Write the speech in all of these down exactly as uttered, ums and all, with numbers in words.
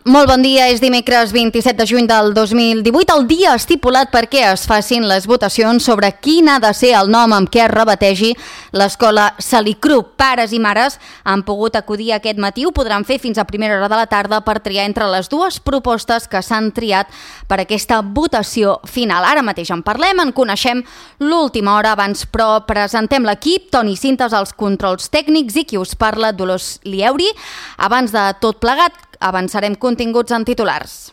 Molt bon dia, és dimecres vint-i-set de juny del dos mil divuit, el dia estipulat perquè es facin les votacions sobre quin ha de ser el nom amb què es rebategi l'escola Salicru. Pares i mares han pogut acudir aquest matí, ho podran fer fins a primera hora de la tarda per triar entre les dues propostes que s'han triat per aquesta votació final. Ara mateix en parlem, en coneixem l'última hora abans, però presentem l'equip, Toni Cintes als controls tècnics i qui us parla, Dolors Lieuri. Abans de tot plegat, avançarem continguts en titulars.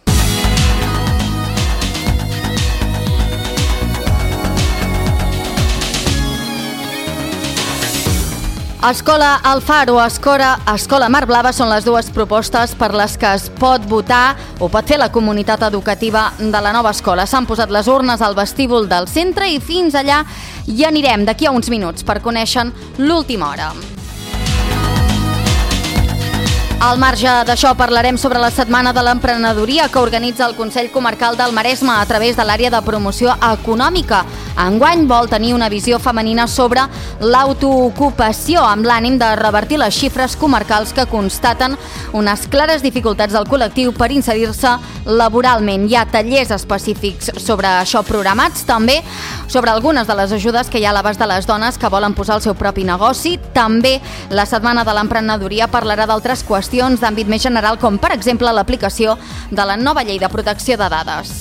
Escola Alfar o Escola, Escola Mar Blava són les dues propostes per les que es pot votar o pot fer la comunitat educativa de la nova escola. S'han posat les urnes al vestíbul del centre i fins allà hi anirem d'aquí a uns minuts per conèixer l'última hora. Al marge d'això parlarem sobre la Setmana de l'Emprenedoria que organitza el Consell Comarcal del Maresme a través de l'àrea de promoció econòmica. Enguany vol tenir una visió femenina sobre l'autoocupació amb l'ànim de revertir les xifres comarcals que constaten unes clares dificultats del col·lectiu per inserir-se laboralment. Hi ha tallers específics sobre això programats, també sobre algunes de les ajudes que hi ha a l'abast de les dones que volen posar el seu propi negoci. També la Setmana de l'Emprenedoria parlarà d'altres qüestions d'àmbit més general, com per exemple l'aplicació de la nova llei de protecció de dades.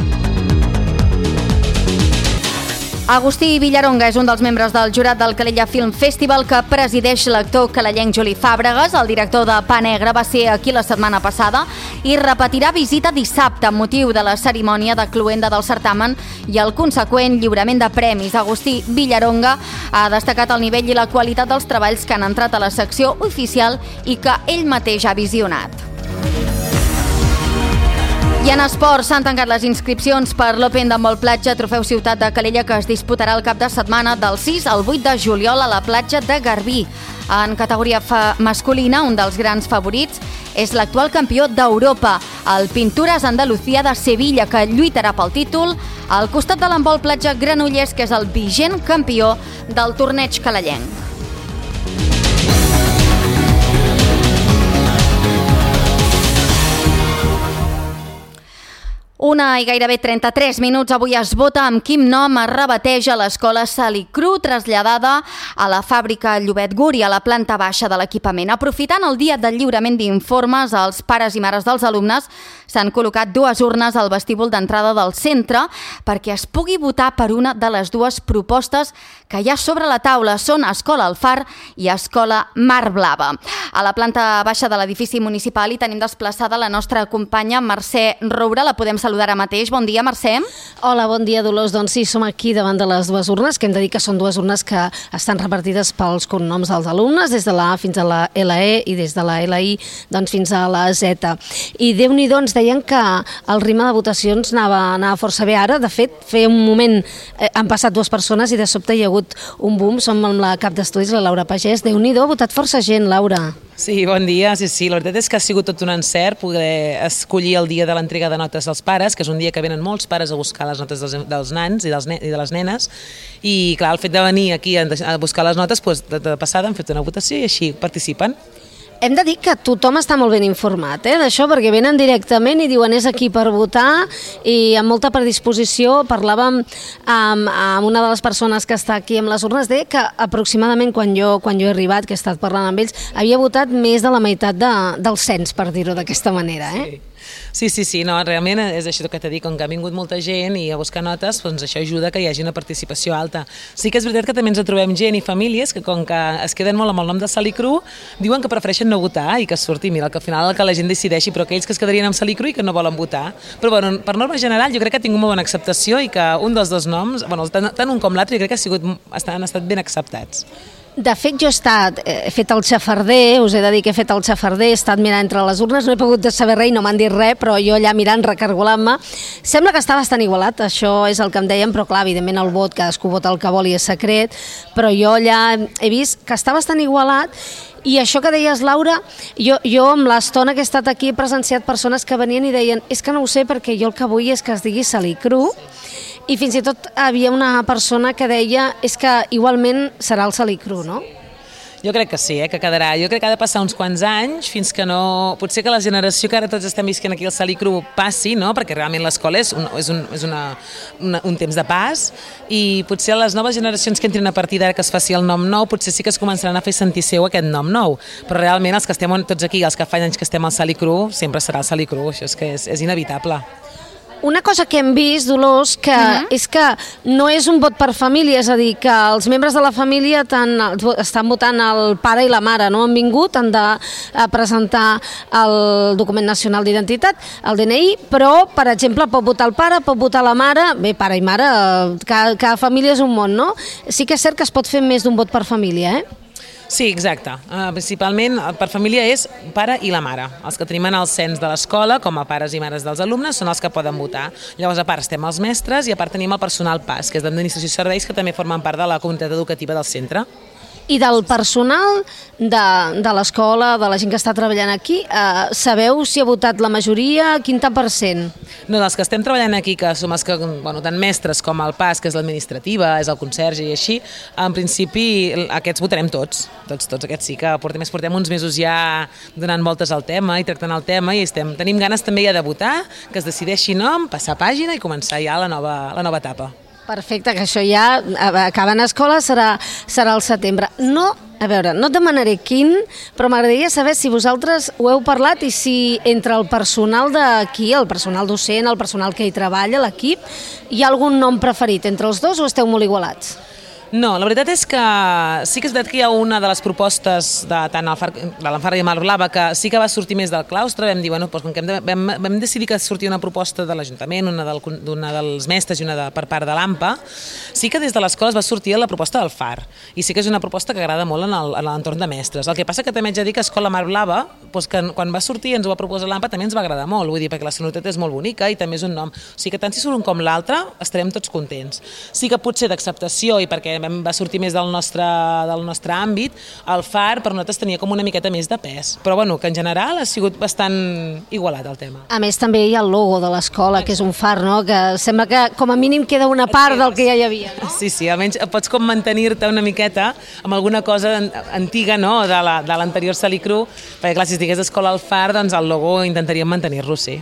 Agustí Villaronga és un dels membres del jurat del Calella Film Festival que presideix l'actor calellenc Juli Fàbregas. El director de Pa Negre va ser aquí la setmana passada i repetirà visita dissabte amb motiu de la cerimònia de cloenda del certamen i el conseqüent lliurament de premis. Agustí Villaronga ha destacat el nivell i la qualitat dels treballs que han entrat a la secció oficial i que ell mateix ha visionat. I en esports s'han tancat les inscripcions per l'Open de Molplatja Trofeu Ciutat de Calella que es disputarà el cap de setmana del sis al vuit de juliol a la platja de Garbí. En categoria masculina, un dels grans favorits és l'actual campió d'Europa, el Pintures Andalucía de Sevilla, que lluitarà pel títol al costat de l'handbol platja Granollers, que és el vigent campió del torneig calellenc. Una i gairebé trenta-tres minuts. Avui es vota amb quin nom es rebateix a l'escola Salicru, traslladada a la fàbrica Llobet Guri, a la planta baixa de l'equipament. Aprofitant el dia del lliurament d'informes als pares i mares dels alumnes, s'han col·locat dues urnes al vestíbul d'entrada del centre perquè es pugui votar per una de les dues propostes que hi ha sobre la taula. Són Escola Alfar i Escola Mar Blava. A la planta baixa de l'edifici municipal hi tenim desplaçada la nostra companya Mercè Roura. La podem saludar ara mateix. Bon dia, Mercè. Hola, bon dia, Dolors. Doncs sí, som aquí davant de les dues urnes, que hem de dir que són dues urnes que estan repartides pels cognoms dels alumnes, des de la A fins a la L E i des de la L I doncs, fins a la Z. I Déu-n'hi-do, ens deien que el ritme de votacions anava, anava força bé ara. De fet, feia un moment, eh, han passat dues persones i de sobte hi ha hagut un boom. Som amb la cap d'estudis, la Laura Pagès. Déu-n'hi-do, ha votat força gent, Laura. Sí, bon dia. Sí, sí, la veritat és que ha sigut tot un encert poder escollir el dia de l'entrega de notes als pares, que és un dia que venen molts pares a buscar les notes dels, dels nans i, dels ne i de les nenes, i clar, el fet de venir aquí a, a buscar les notes, doncs, de, de passada han fet una votació i així participen. Hem de dir que tothom està molt ben informat eh, d'això, perquè venen directament i diuen és aquí per votar, i amb molta predisposició. Parlàvem amb, amb una de les persones que està aquí amb les urnes, deia que aproximadament quan jo, quan jo he arribat, que he estat parlant amb ells, havia votat més de la meitat de, del cens, per dir-ho d'aquesta manera. Eh? Sí. Sí, sí, sí, no, realment és això que t'he dit, com que ha vingut molta gent i a buscar notes, doncs això ajuda que hi hagi una participació alta. Sí que és veritat que també ens trobem gent i famílies que com que es queden molt amb el nom de Salicru, diuen que prefereixen no votar i que surti, mira, que al final que la gent decideixi, però aquells que es quedarien amb Salicru i que no volen votar. Però bueno, per norma general jo crec que ha tingut molt bona acceptació i que un dels dos noms, bueno, tant, tant un com l'altre, jo crec que ha sigut, han estat ben acceptats. De fet, jo he estat, he fet el xafarder, us he de dir que he fet el xafarder, he estat mirant entre les urnes, no he pogut saber res i no m'han dit res, però jo allà mirant, recargolant-me, sembla que està bastant igualat, això és el que em deien, però clar, evidentment el vot, cadascú vota el que vol i és secret, però jo allà he vist que està bastant igualat. I això que deies, Laura, jo, jo amb l'estona que he estat aquí he presenciat persones que venien i deien és que no ho sé perquè jo el que vull és que es digui Salicru, i fins i tot havia una persona que deia és que igualment serà el Salicru, no? Jo crec que sí, eh, que quedarà. Jo crec que ha de passar uns quants anys fins que no... Potser que la generació que ara tots estem visquent aquí al Salicru passi, no? Perquè realment l'escola és, un, és, un, és una, una, un temps de pas i potser les noves generacions que entrin a partir d'ara que es faci el nom nou, potser sí que es començaran a fer sentir seu aquest nom nou. Però realment els que estem tots aquí, els que fa anys que estem al Salicru, sempre serà el Salicru, això és que és, és inevitable. Una cosa que hem vist, Dolors, que uh-huh. és que no és un vot per família, és a dir, que els membres de la família tan, estan votant el pare i la mare, no han vingut, han de presentar el document nacional d'identitat, el D N I, però, per exemple, pot votar el pare, pot votar la mare, bé, pare i mare, cada, cada família és un món, no? Sí que és cert que es pot fer més d'un vot per família, eh? Sí, exacte. Uh, principalment per família és pare i la mare. Els que tenim en el cens de l'escola, com a pares i mares dels alumnes, són els que poden votar. Llavors, a part, estem els mestres i a part tenim el personal P A S, que és d'Administració i Serveis, que també formen part de la comunitat educativa del centre. I del personal de, de l'escola, de la gent que està treballant aquí, eh, sabeu si ha votat la majoria, quin tant per cent? No, dels que estem treballant aquí, que som els que, bueno, tant mestres com el P A S, que és l'administrativa, és el conserge i així, en principi aquests votarem tots, tots, tots aquests sí que portem, portem uns mesos ja donant voltes al tema i tractant el tema i estem, tenim ganes també ja de votar, que es decideixi nom, passar pàgina i començar ja la nova, la nova etapa. Perfecte, que això ja acabant escola serà, serà al setembre. No, a veure, no et demanaré quin, però m'agradaria saber si vosaltres ho heu parlat i si entre el personal d'aquí, el personal docent, el personal que hi treballa, l'equip, hi ha algun nom preferit entre els dos o esteu molt igualats? No, la veritat és que sí que és veritat que hi ha una de les propostes de tant el Far, de l'Alfara i Mar Blava que sí que va sortir més del claustre, vam dir, bueno, doncs, com que hem de, vam, vam decidir que sortia una proposta de l'Ajuntament, una, del, una dels mestres i una de, per part de l'A M P A, sí que des de l'escola es va sortir la proposta del Far, i sí que és una proposta que agrada molt en l'entorn de mestres. El que passa que també haig de dir que Escola Mar Blava, doncs que quan va sortir i ens ho va proposar l'A M P A també ens va agradar molt, vull dir, perquè la sonoritat és molt bonica i també és un nom. O sigui que tant si surt un com l'altre estarem tots contents. Sí que potser d'acceptació i perquè va sortir més del nostre, del nostre àmbit, el Far per nosaltres tenia com una miqueta més de pes, però bueno, que en general ha sigut bastant igualat el tema. A més també hi ha el logo de l'escola, que és un far, no? Que sembla que com a mínim queda una part del que ja hi havia, no? Sí, sí, almenys pots com mantenir-te una miqueta amb alguna cosa antiga, no?, de l'anterior Salicru, perquè clar, si estigués d'escola al Far, doncs el logo intentaríem mantenir-lo, sí.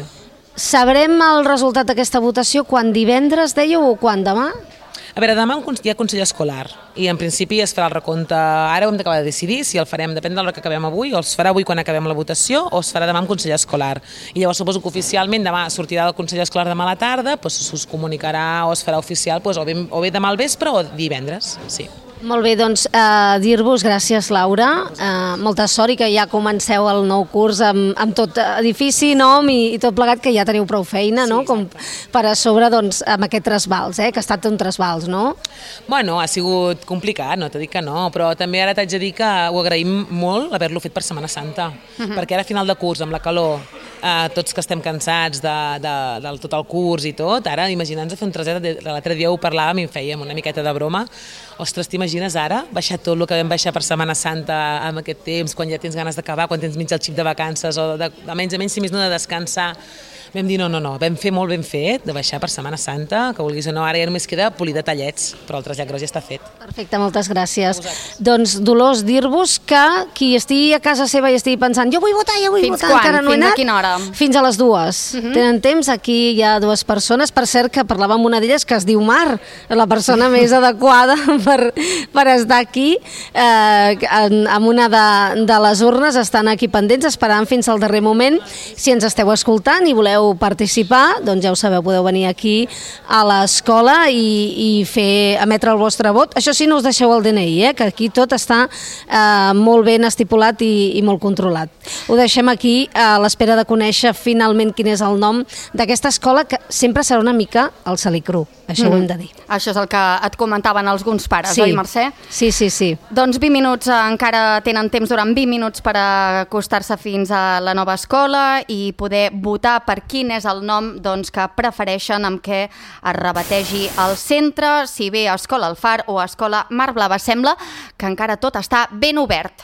Sabrem el resultat d'aquesta votació quan divendres, dèieu, o quan demà? A veure, demà hi ha Consell Escolar i en principi es farà el recompte, ara ho hem d'acabar de decidir si el farem, depèn de l'hora que acabem avui, o es farà avui quan acabem la votació o es farà demà amb Consell Escolar. I llavors suposo que oficialment demà sortirà del Consell Escolar demà a la tarda, doncs us comunicarà o es farà oficial doncs, o, bé, o bé demà al vespre o divendres, sí. Molt bé, doncs eh, dir-vos gràcies, Laura, eh, molta sort i que ja comenceu el nou curs amb, amb tot edifici, nom i, i tot plegat, que ja teniu prou feina, sí, no? Com per a sobre, doncs, amb aquest trasbals, eh? Que ha estat un trasbals, no? Bueno, ha sigut complicat, no t'he dit que no, però també ara t'haig de dir que ho agraïm molt haver-lo fet per Setmana Santa, uh-huh. perquè ara a final de curs, amb la calor, eh, tots que estem cansats de, de, de tot el curs i tot, ara imaginant-nos fer un traset, l'altre dia ho parlàvem i en fèiem una miqueta de broma. Ostres, t'imagines ara baixar tot el que vam baixar per Setmana Santa en aquest temps, quan ja tens ganes d'acabar, quan tens mig el xip de vacances o de, de menys a menys, si més no, de descansar. Vam dir no, no, no, vam fer molt ben fet de baixar per Setmana Santa, que vulguis o no, ara ja només queda polir detallets, però el trasllat gros ja està fet. Perfecte, moltes gràcies. Doncs, Dolors, dir-vos que qui estigui a casa seva i estigui pensant jo vull votar, jo vull Fins votar, quan? encara no he Fins anat. a quina hora? Fins a les dues. Uh-huh. Tenen temps, aquí hi ha dues persones, per cert que parlava amb una d'elles que es diu Mar, la persona més adequada per, per estar aquí, eh, en, amb una de, de les urnes, estan aquí pendents, esperant fins al darrer moment. Si ens esteu escoltant i voleu participar, doncs ja ho sabeu, podeu venir aquí a l'escola i, i fer, emetre el vostre vot. Això sí, no us deixeu el D N I, eh? Que aquí tot està eh, molt ben estipulat i, i molt controlat. Ho deixem aquí a l'espera de conèixer finalment quin és el nom d'aquesta escola, que sempre serà una mica el Salicru, això mm. ho hem de dir. Això és el que et comentaven alguns pares, sí. oi, Mercè? Sí, sí, sí. Doncs vint minuts, encara tenen temps durant vint minuts per acostar-se fins a la nova escola i poder votar per quin és el nom doncs, que prefereixen amb què es rebategi el centre, si bé Escola El Far o Escola Mar Blava. Sembla que encara tot està ben obert.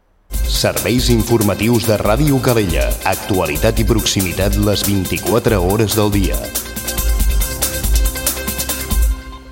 Serveis informatius de Ràdio Calella. Actualitat i proximitat les vint-i-quatre hores del dia.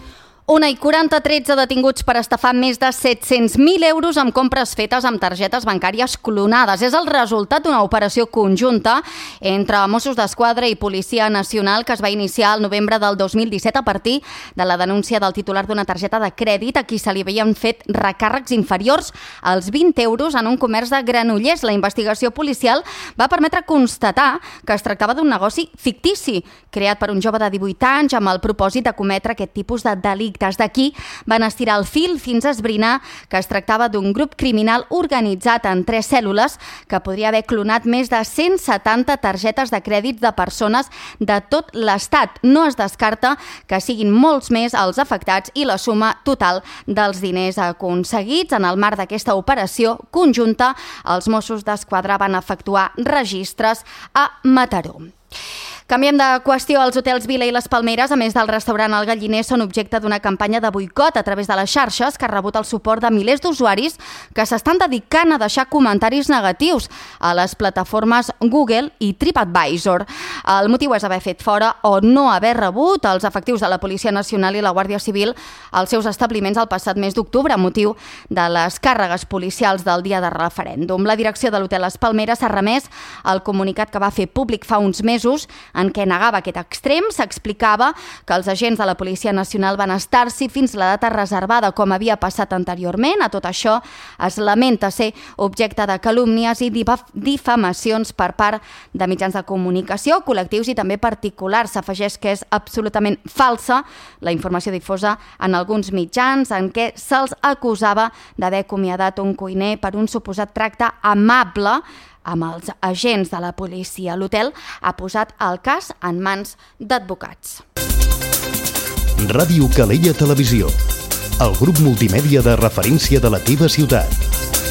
Una i quaranta, tretze detinguts per estafar més de set-cents mil euros amb compres fetes amb targetes bancàries clonades. És el resultat d'una operació conjunta entre Mossos d'Esquadra i Policia Nacional que es va iniciar el novembre del dos mil disset a partir de la denúncia del titular d'una targeta de crèdit a qui se li havien fet recàrrecs inferiors als vint euros en un comerç de Granollers. La investigació policial va permetre constatar que es tractava d'un negoci fictici, creat per un jove de divuit anys amb el propòsit de cometre aquest tipus de delicte. D'aquí van estirar el fil fins a esbrinar que es tractava d'un grup criminal organitzat en tres cèl·lules que podria haver clonat més de cent setanta targetes de crèdits de persones de tot l'Estat. No es descarta que siguin molts més els afectats i la suma total dels diners aconseguits. En el marc d'aquesta operació conjunta, els Mossos d'Esquadra van efectuar registres a Mataró. Canviem de qüestió. Els hotels Vila i les Palmeres, a més del restaurant El Galliner, són objecte d'una campanya de boicot a través de les xarxes que ha rebut el suport de milers d'usuaris que s'estan dedicant a deixar comentaris negatius a les plataformes Google i TripAdvisor. El motiu és haver fet fora o no haver rebut els efectius de la Policia Nacional i la Guàrdia Civil als seus establiments el passat mes d'octubre, a motiu de les càrregues policials del dia de referèndum. La direcció de l'hotel Les Palmeres s'ha remès al comunicat que va fer públic fa uns mesos en què negava aquest extrem. S'explicava que els agents de la Policia Nacional van estar-s'hi fins la data reservada, com havia passat anteriorment. A tot això es lamenta ser objecte de calúmnies i difamacions per part de mitjans de comunicació, col·lectius i també particulars. S'afegeix que és absolutament falsa la informació difosa en alguns mitjans en què se'ls acusava d'haver acomiadat un cuiner per un suposat tracte amable amb els agents de la policia. L'hotel ha posat el cas en mans d'advocats. Ràdio Calella Televisió, el grup multimèdia de referència de la teva ciutat.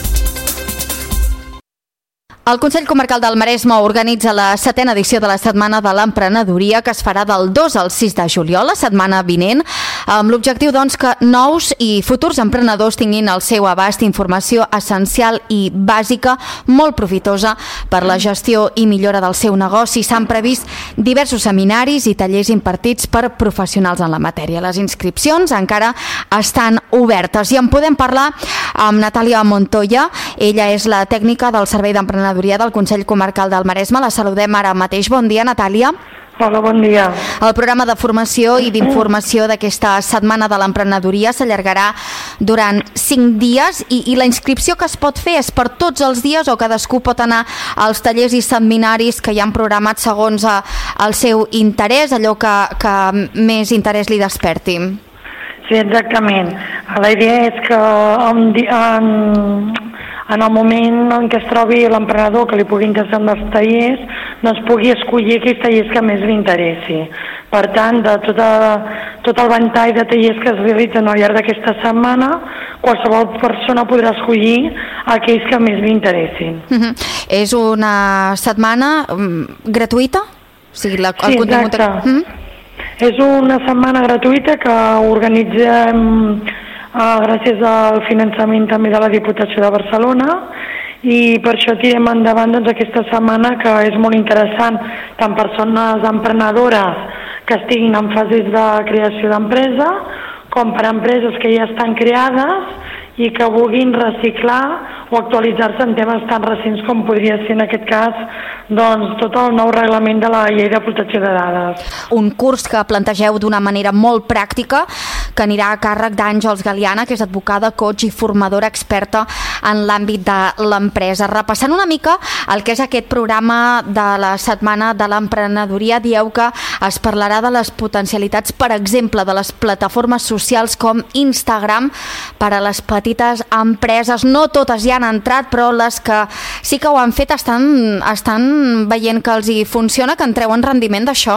El Consell Comarcal del Maresme organitza la setena edició de la Setmana de l'Emprenedoria, que es farà del dos al sis de juliol, la setmana vinent, amb l'objectiu doncs, que nous i futurs emprenedors tinguin al seu abast informació essencial i bàsica, molt profitosa per la gestió i millora del seu negoci. S'han previst diversos seminaris i tallers impartits per professionals en la matèria. Les inscripcions encara estan obertes i en podem parlar amb Natàlia Montoya. Ella és la tècnica del Servei d'Emprenedoria del Consell Comarcal del Maresme. La saludem ara mateix. Bon dia, Natàlia. Hola, bon dia. El programa de formació i d'informació d'aquesta Setmana de l'Emprenedoria s'allargarà durant cinc dies i, i la inscripció que es pot fer és per tots els dies o cadascú pot anar als tallers i seminaris que hi han programats segons el seu interès, allò que, que més interès li desperti? Sí, exactament. La idea és que en, en, en el moment en què es trobi l'emprenedor que li pugui interessar en els tallers, doncs pugui escollir aquells tallers que més li interessi. Per tant, de tota, tot el ventall de tallers que es realitzen al llarg d'aquesta setmana, qualsevol persona podrà escollir aquells que més li interessin. Uh-huh. És una setmana um, gratuïta? O sigui, la, el sí, contingut... exacte. Uh-huh. És una setmana gratuïta que organitzem eh, gràcies al finançament també de la Diputació de Barcelona i per això tirem endavant doncs, aquesta setmana que és molt interessant tant persones emprenedores que estiguin en fases de creació d'empresa com per empreses que ja estan creades i que vulguin reciclar o actualitzar-se en temes tan recents com podria ser en aquest cas doncs, tot el nou reglament de la Llei de Protecció de Dades. Un curs que plantegeu d'una manera molt pràctica que anirà a càrrec d'Àngels Galiana, que és advocada, coach i formadora experta en l'àmbit de l'empresa. Repassant una mica el que és aquest programa de la Setmana de l'Emprenedoria, dieu que es parlarà de les potencialitats, per exemple, de les plataformes socials com Instagram per a les petites empreses. No totes ja han entrat, però les que sí que ho han fet estan, estan veient que els hi funciona, que en treuen rendiment d'això?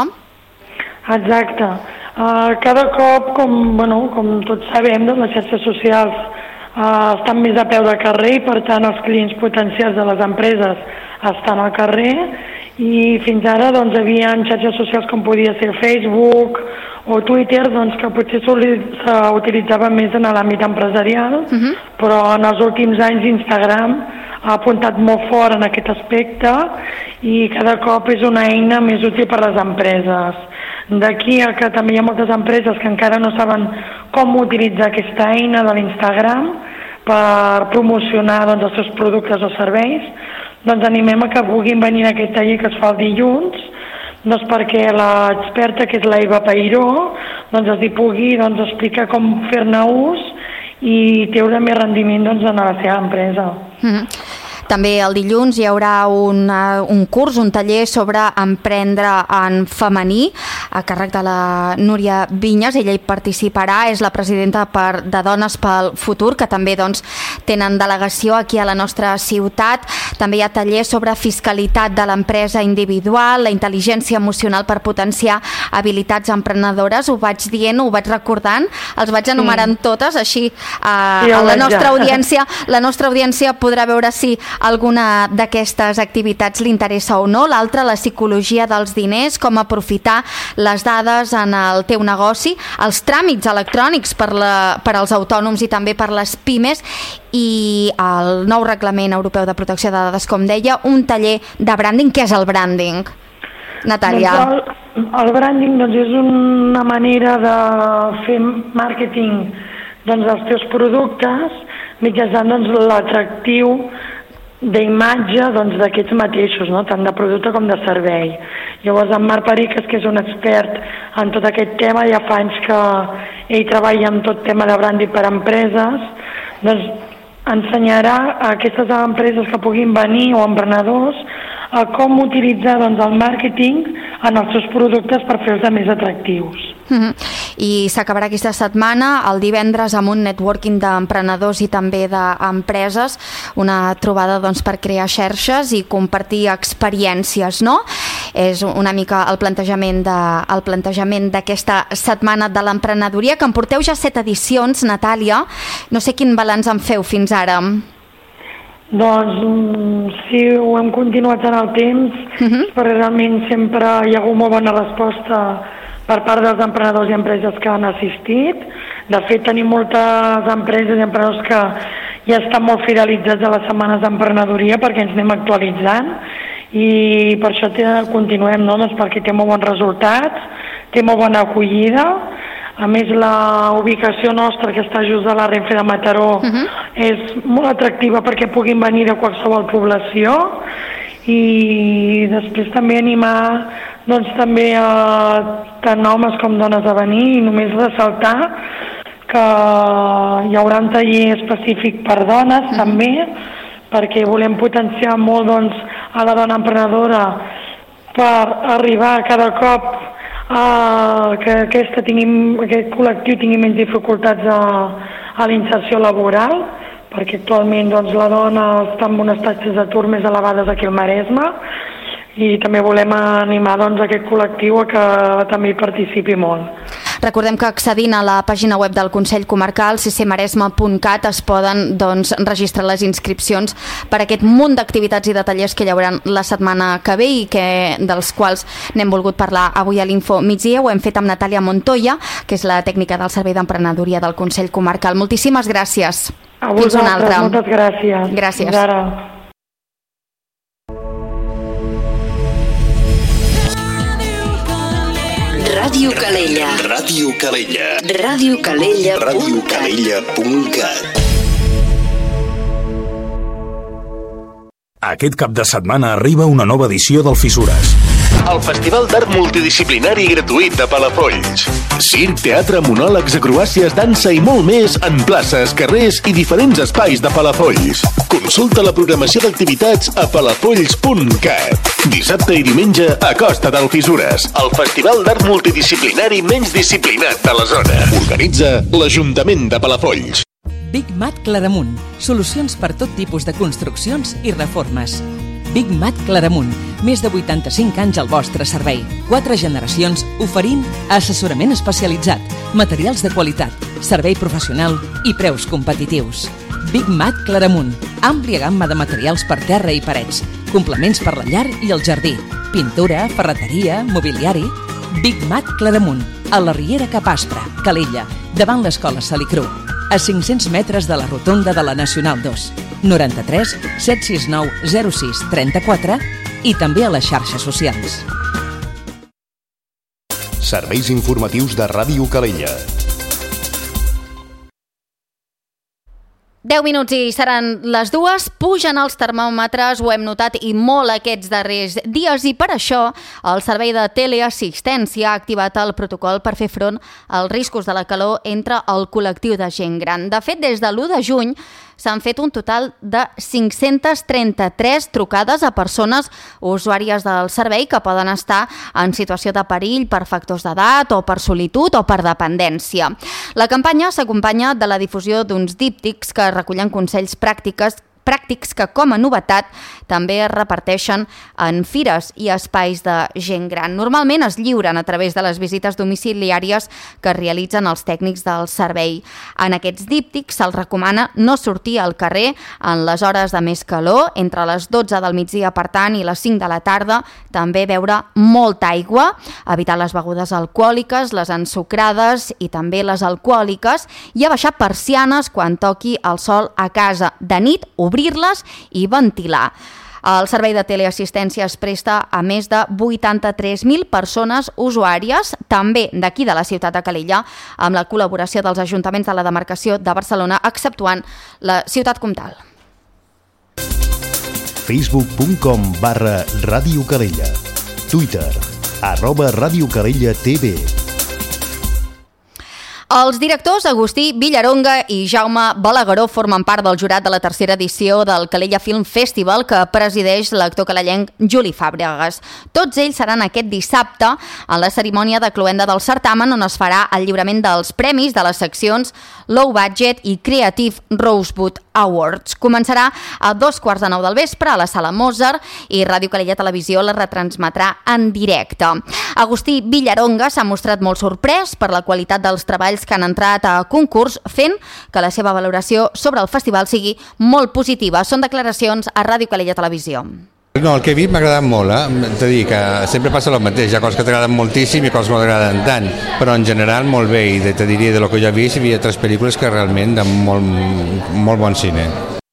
Exacte. Uh, cada cop, com, bueno, com tots sabem, doncs, les xarxes socials uh, estan més a peu de carrer i per tant els clients potencials de les empreses estan al carrer i fins ara doncs, hi havia xarxes socials com podia ser Facebook o Twitter, doncs, que potser s'utilitzaven més en l'àmbit empresarial, uh-huh. però en els últims anys Instagram ha apuntat molt fort en aquest aspecte i cada cop és una eina més útil per a les empreses. D'aquí a que també hi ha moltes empreses que encara no saben com utilitzar aquesta eina de l'Instagram per promocionar doncs, els seus productes o serveis, doncs animem a que puguin venir a aquest taller que es fa el dilluns, doncs perquè l'experta, que és la Eva Peiró, doncs els hi pugui doncs, explicar com fer-ne ús i treure més rendiment doncs, en la seva empresa. Mm-hmm. També el dilluns hi haurà un, un curs, un taller sobre emprendre en femení a càrrec de la Núria Vinyes. Ella hi participarà, és la presidenta per, de Dones pel Futur, que també doncs, tenen delegació aquí a la nostra ciutat. També hi ha tallers sobre fiscalitat de l'empresa individual, la intel·ligència emocional per potenciar habilitats emprenedores. Ho vaig dient, ho vaig recordant, els vaig enumerant sí. totes, així eh, sí, a la nostra audiència, la nostra audiència podrà veure si alguna d'aquestes activitats li interessa o no. L'altra, la psicologia dels diners, com aprofitar les dades en el teu negoci, els tràmits electrònics per, la, per als autònoms i també per les pimes, i el nou reglament europeu de protecció de dades, com deia, un taller de branding. Què és el branding, Natàlia? Doncs el, el branding doncs, és una manera de fer màrqueting doncs, dels teus productes mitjançant doncs, l'atractiu d'imatge doncs, d'aquests mateixos, no? Tant de producte com de servei. Llavors, en Marc Periques, que és un expert en tot aquest tema, ja fa anys que ell treballa en tot tema de branding per a empreses, doncs ensenyarà a aquestes empreses que puguin venir o emprenedors a com utilitzar doncs, el màrqueting en els seus productes per fer-los més atractius. Mm-hmm. I s'acabarà aquesta setmana, el divendres, amb un networking d'emprenedors i també d'empreses, una trobada doncs, per crear xarxes i compartir experiències, no? És una mica el plantejament de, el plantejament d'aquesta setmana de l'emprenedoria, que en porteu ja set edicions, Natàlia. No sé quin balanç en feu fins ara. Doncs sí, ho hem continuat en el temps, uh-huh. perquè realment sempre hi ha hagut molt bona resposta per part dels emprenedors i empreses que han assistit. De fet, tenim moltes empreses i emprenedors que ja estan molt fidelitzats a les setmanes d'emprenedoria perquè ens anem actualitzant i per això continuem, no? Doncs perquè té molt bons resultats, té molt bona acollida. A més, la ubicació nostra, que està just a la Renfe de Mataró, uh-huh. és molt atractiva perquè puguin venir de qualsevol població, i després també animar doncs, també a tant homes com dones a venir, i només ressaltar que hi haurà un taller específic per dones, uh-huh. també, perquè volem potenciar molt doncs, a la dona emprenedora per arribar cada cop Uh, que aquesta tingui, aquest col·lectiu tingui menys dificultats a, a la inserció laboral, perquè actualment doncs, la dona està amb unes taxes d'atur més elevades aquí al Maresme, i també volem animar doncs, aquest col·lectiu a que també hi participi molt. Recordem que accedint a la pàgina web del Consell Comarcal, c c maresme punt cat, es poden doncs, registrar les inscripcions per a aquest munt d'activitats i de tallers que hi haurà la setmana que ve i que, dels quals n'hem volgut parlar avui a l'Info Migdia. Ho hem fet amb Natàlia Montoya, que és la tècnica del Servei d'Emprenedoria del Consell Comarcal. Moltíssimes gràcies. A vosaltres, moltes gràcies. Gràcies. Fins ara. Ràdio Calella. Ràdio Calella. Ràdio Calella. Ràdio Calella punt cat. Aquest cap de setmana arriba una nova edició del Fissures. El Festival d'Art Multidisciplinari Gratuït de Palafolls. Circ, teatre, monòlegs, acrobàcies, dansa i molt més en places, carrers i diferents espais de Palafolls. Consulta la programació d'activitats a palafolls punt cat. Dissabte i diumenge a Costa del Fissures. El Festival d'Art Multidisciplinari menys disciplinat de la zona. Organitza l'Ajuntament de Palafolls. Big Mat Claramunt. Solucions per tot tipus de construccions i reformes. Big Mat Claramunt. Més de vuitanta-cinc anys al vostre servei. Quatre generacions oferint assessorament especialitzat, materials de qualitat, servei professional i preus competitius. Big Mat Claramunt. Àmplia gamma de materials per terra i parets. Complements per la llar i el jardí. Pintura, ferreteria, mobiliari. Big Mat Claramunt. A la Riera Cap Aspre, Calella, davant l'escola Salicru. A cinc-cents metres de la rotonda de la Nacional dos. noranta-tres set sis nou zero sis trenta-quatre i també a les xarxes socials. Serveis informatius de Ràdio Calella. deu minuts i seran les dues, pugen els termòmetres, ho hem notat i molt aquests darrers dies, i per això el Servei de Teleassistència ha activat el protocol per fer front als riscos de la calor entre el col·lectiu de gent gran. De fet, des de l'u de juny s'han fet un total de cinc-centes trenta-tres trucades a persones usuàries del servei que poden estar en situació de perill per factors d'edat o per solitud o per dependència. La campanya s'acompanya de la difusió d'uns díptics que recullen consells pràctics pràctics que, com a novetat, també es reparteixen en fires i espais de gent gran. Normalment es lliuren a través de les visites domiciliàries que realitzen els tècnics del servei. En aquests díptics se'ls recomana no sortir al carrer en les hores de més calor, entre les dotze del migdia, per tant, i les cinc de la tarda, també beure molta aigua, evitar les begudes alcohòliques, les ensucrades i també les alcohòliques, i abaixar persianes quan toqui el sol a casa. De nit, obrir-les i ventilar. El servei de teleassistència es presta a més de vuitanta-tres mil persones usuàries, també d'aquí de la ciutat de Calella, amb la col·laboració dels ajuntaments de la demarcació de Barcelona, exceptuant la ciutat comtal. facebook punt com barra Ràdio Calella. Twitter, arroba Ràdio Calella T V. Els directors Agustí Villaronga i Jaume Balagueró formen part del jurat de la tercera edició del Calella Film Festival que presideix l'actor calellenc Juli Fàbregas. Tots ells seran aquest dissabte en la cerimònia de cloenda del certamen, on es farà el lliurament dels premis de les seccions Low Budget i Creative Rosewood Awards. Començarà a dos quarts de nou del vespre a la Sala Mozart i Ràdio Calella Televisió la retransmetrà en directe. Agustí Villaronga s'ha mostrat molt sorprès per la qualitat dels treballs que han entrat a concurs, fent que la seva valoració sobre el festival sigui molt positiva. Són declaracions a Ràdio Calella Televisió. No, el que he vist m'ha agradat molt, eh? T'he dit que sempre passa el mateix, hi ha coses que t'agraden moltíssim i coses que no t'agraden tant, però en general molt bé, i te diria de lo que jo he vist, hi havia tres pel·lícules que realment de molt, molt bon cine.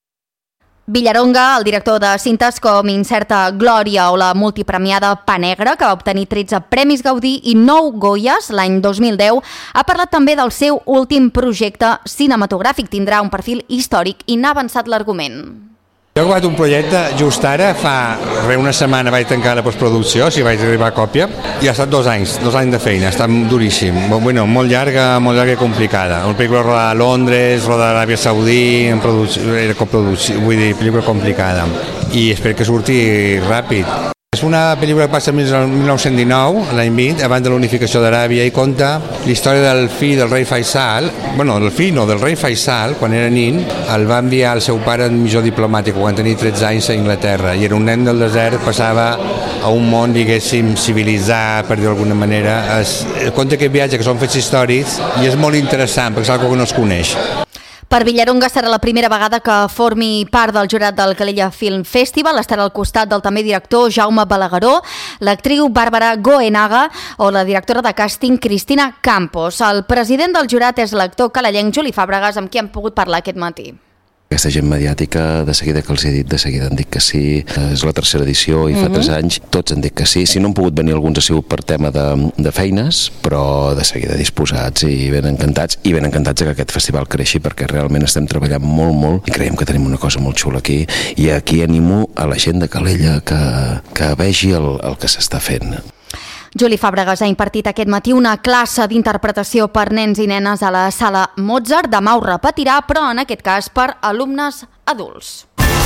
Villaronga, el director de cintes com Incerta Glòria o la multipremiada Pa Negra, que va obtenir tretze Premis Gaudí i nou Goyes l'any dos mil deu, ha parlat també del seu últim projecte cinematogràfic. Tindrà un perfil històric i n'ha avançat l'argument. Jo he acabat un projecte just ara, fa re una setmana vaig tancar la postproducció, o sigui, vaig arribar a còpia, i ha estat dos anys, dos anys de feina, ha estat duríssim, bueno, molt llarga, molt llarga i complicada. Una pel·lícula rodada a Londres, rodada a l'Aràbia Saudí, en era coproducció, vull dir, pel·lícula complicada, i espero que surti ràpid. És una pel·lícula que passa en mil nou-cents dinou, l'any vint, abans de l'unificació d'Aràbia, i conta la història del fill del rei Faisal, bueno, del fill no, del rei Faisal, quan era nin, el va enviar el seu pare en missió diplomàtica quan tenia tretze anys a Inglaterra, i era un nen del desert, passava a un món, diguéssim, civilitzat, per dir d'alguna manera. Es, conta aquest viatge, que són fets històrics, i és molt interessant, perquè és una cosa que no es coneix. Per Villaronga serà la primera vegada que formi part del jurat del Calella Film Festival. Estarà al costat del també director Jaume Balagueró, l'actriu Bàrbara Goenaga o la directora de càsting Cristina Campos. El president del jurat és l'actor calellenc Juli Fàbregas, amb qui hem pogut parlar aquest matí. Aquesta gent mediàtica, de seguida que els he dit, de seguida han dit que sí. És la tercera edició i fa uh-huh. tres anys, tots han dit que sí. Si no han pogut venir alguns ha sigut per tema de, de feines, però de seguida disposats i ben encantats, i ben encantats que aquest festival creixi, perquè realment estem treballant molt, molt, i creiem que tenim una cosa molt xula aquí, i aquí animo a la gent de Calella que, que vegi el, el que s'està fent. Juli Fàbregas ha impartit aquest matí una classe d'interpretació per nens i nenes a la Sala Mozart. Demà ho repetirà, però en aquest cas per alumnes adults.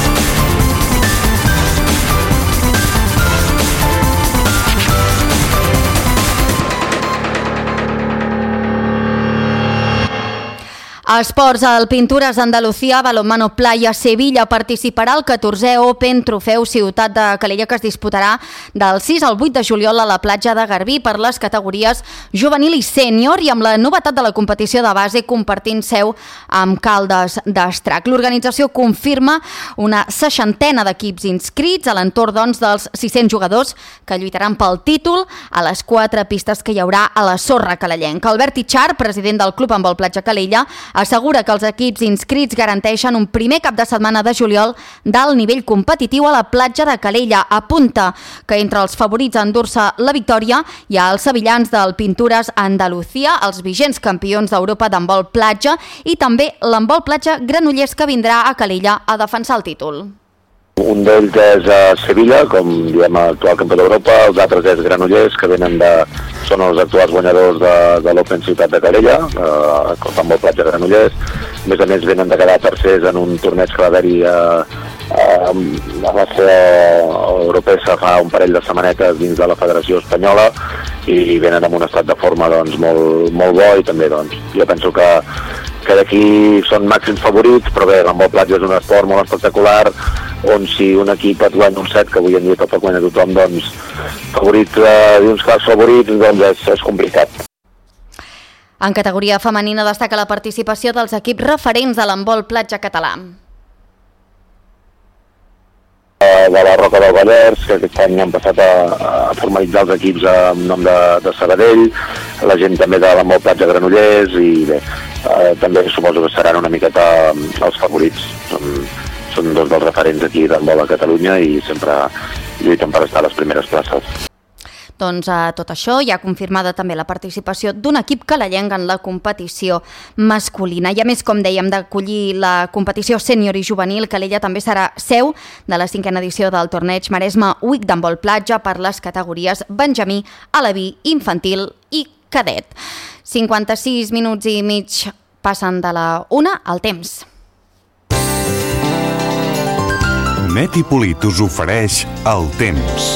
Esports, el Pintures Andalucía, Balonmano Playa Sevilla participarà al catorzè Open Trofeu Ciutat de Calella, que es disputarà del sis al vuit de juliol a la platja de Garbí per les categories juvenil i sènior, i amb la novetat de la competició de base compartint seu amb Caldes d'Estrac. L'organització confirma una seixantena d'equips inscrits a l'entorn doncs, dels sis-cents jugadors que lluitaran pel títol a les quatre pistes que hi haurà a la sorra calellenca. Albert Itxar, president del Club Handbol Platja Calella, assegura que els equips inscrits garanteixen un primer cap de setmana de juliol d'alt nivell competitiu a la platja de Calella. Apunta que entre els favorits a endur-se la victòria hi ha els sevillans del Pintures Andalucía, els vigents campions d'Europa d'handbol platja i també l'handbol platja Granollers, que vindrà a Calella a defensar el títol. Un d'ells és a Sevilla, com diem, actual campió d'Europa, els altres és Granollers, que venen de, són els actuals guanyadors de, de l'Open Ciutat de Calella, eh, el handbol platja Granollers. A més a més venen de quedar tercers en un torneig que va haver-hi eh, eh, a la C Europea fa un parell de setmanetes dins de la Federació Espanyola i venen amb un estat de forma doncs, molt, molt bo i també doncs, jo penso que que d'aquí són màxims favorits, però bé, l'handbol platja és un esport molt espectacular, on si un equip et guanya un set, que avui en dia tot el guanya tothom, doncs favorits, eh, d'uns clars favorits, doncs és, és complicat. En categoria femenina destaca la participació dels equips referents de l'handbol platja català. De la Roca del Vallès, que aquest any han passat a, a formalitzar els equips en nom de, de Sabadell, la gent també de l'handbol platja Granollers i bé, eh, també suposo que seran una miqueta els favorits. Són, són dos dels referents aquí d'handbol a Catalunya i sempre lluiten per estar a les primeres places. Doncs a tot això hi ha confirmada també la participació d'un equip calellenc en la competició masculina. I a més, com dèiem, d'acollir la competició sènior i juvenil, Calella també serà seu de la cinquena edició del torneig Maresme Week d'handbol platja per les categories benjamí, aleví, infantil i cadet. cinquanta-sis minuts i mig passen de la una al temps. Neti Polit us ofereix el temps.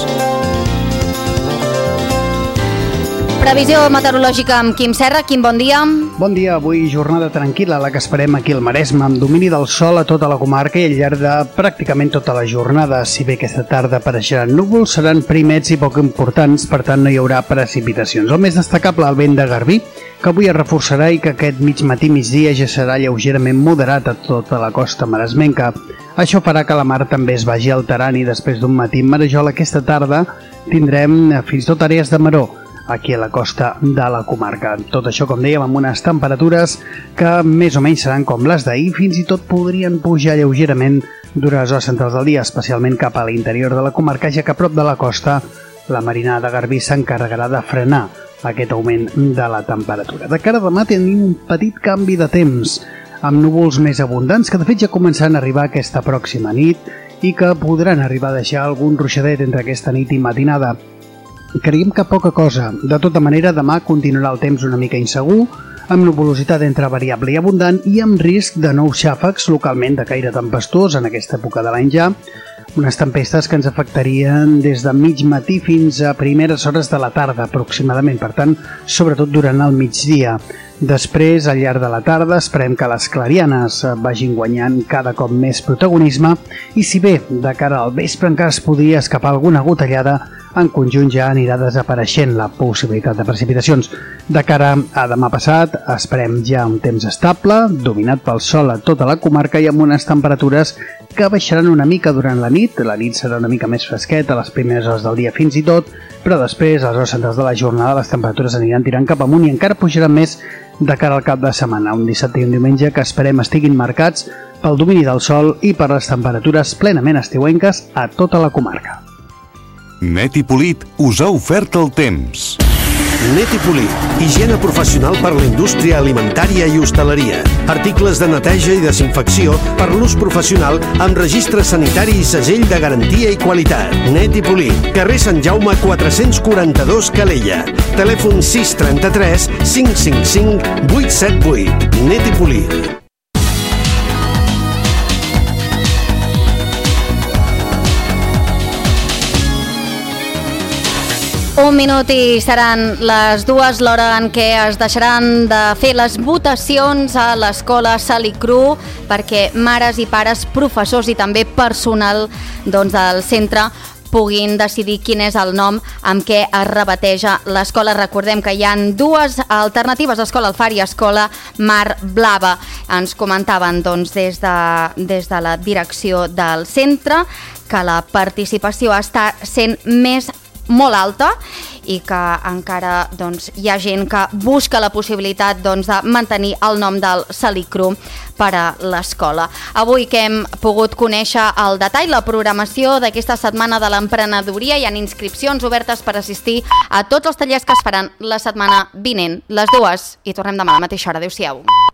Previsió meteorològica amb Quim Serra. Quim, bon dia. Bon dia. Avui jornada tranquil·la, la que esperem aquí al Maresme, amb domini del sol a tota la comarca i al llarg de pràcticament tota la jornada. Si bé aquesta tarda apareixeran núvols, seran primets i poc importants, per tant no hi haurà precipitacions. El més destacable, el vent de Garbí, que avui es reforçarà i que aquest mig matí migdia ja serà lleugerament moderat a tota la costa maresmenca. Això farà que la mar també es vagi alterant i després d'un matí en marejol aquesta tarda tindrem fins i tot àrees de maror aquí a la costa de la comarca. Tot això, com dèiem, amb unes temperatures que més o menys seran com les d'ahir, fins i tot podrien pujar lleugerament durant les hores centrals del dia, especialment cap a l'interior de la comarca, ja que a prop de la costa la marina de Garbí s'encarregarà de frenar aquest augment de la temperatura. De cara a demà tenim un petit canvi de temps, amb núvols més abundants que de fet ja començaran a arribar aquesta pròxima nit i que podran arribar a deixar algun ruixadet entre aquesta nit i matinada. Creiem que poca cosa. De tota manera, demà continuarà el temps una mica insegur, amb nuvolositat entre variable i abundant i amb risc de nous xàfecs localment de caire tempestuós en aquesta època de l'any ja, unes tempestes que ens afectarien des de mig matí fins a primeres hores de la tarda aproximadament, per tant, sobretot durant el migdia. Després, al llarg de la tarda, esperem que les clarianes vagin guanyant cada cop més protagonisme i si bé de cara al vespre encara es podria escapar alguna gotellada, en conjunt ja anirà desapareixent la possibilitat de precipitacions. De cara a demà passat, esperem ja un temps estable, dominat pel sol a tota la comarca i amb unes temperatures que baixaran una mica durant la nit. La nit serà una mica més fresqueta a les primeres hores del dia fins i tot, però després, a les hores centrals de la jornada, les temperatures aniran tirant cap amunt i encara pujaran més de cara al cap de setmana, un dissabte i un diumenge que esperem estiguin marcats pel domini del sol i per les temperatures plenament estiuenques a tota la comarca. Neti Polit us ha ofert el temps. Neti Polit, higiene professional per la indústria alimentària i hostaleria. Articles de neteja i desinfecció per l'ús professional amb registre sanitari i segell de garantia i qualitat. Neti Polit, carrer Sant Jaume quatre-cents quaranta-dos Calella. Telèfon sis trenta-tres cinc cinc cinc vuit set vuit. Neti Polit. Un minut i seran les dues, l'hora en què es deixaran de fer les votacions a l'escola Salicru perquè mares i pares, professors i també personal doncs, del centre puguin decidir quin és el nom amb què es rebateja l'escola. Recordem que hi ha dues alternatives, Escola Alfar i Escola Mar Blava. Ens comentaven doncs, des, de, des de la direcció del centre que la participació està sent més molt alta i que encara doncs, hi ha gent que busca la possibilitat doncs, de mantenir el nom del Salicru per a l'escola. Avui que hem pogut conèixer el detall, la programació d'aquesta setmana de l'emprenedoria, hi ha inscripcions obertes per assistir a tots els tallers que es faran la setmana vinent, les dues, i tornem demà a la mateixa hora. Adéu-siau.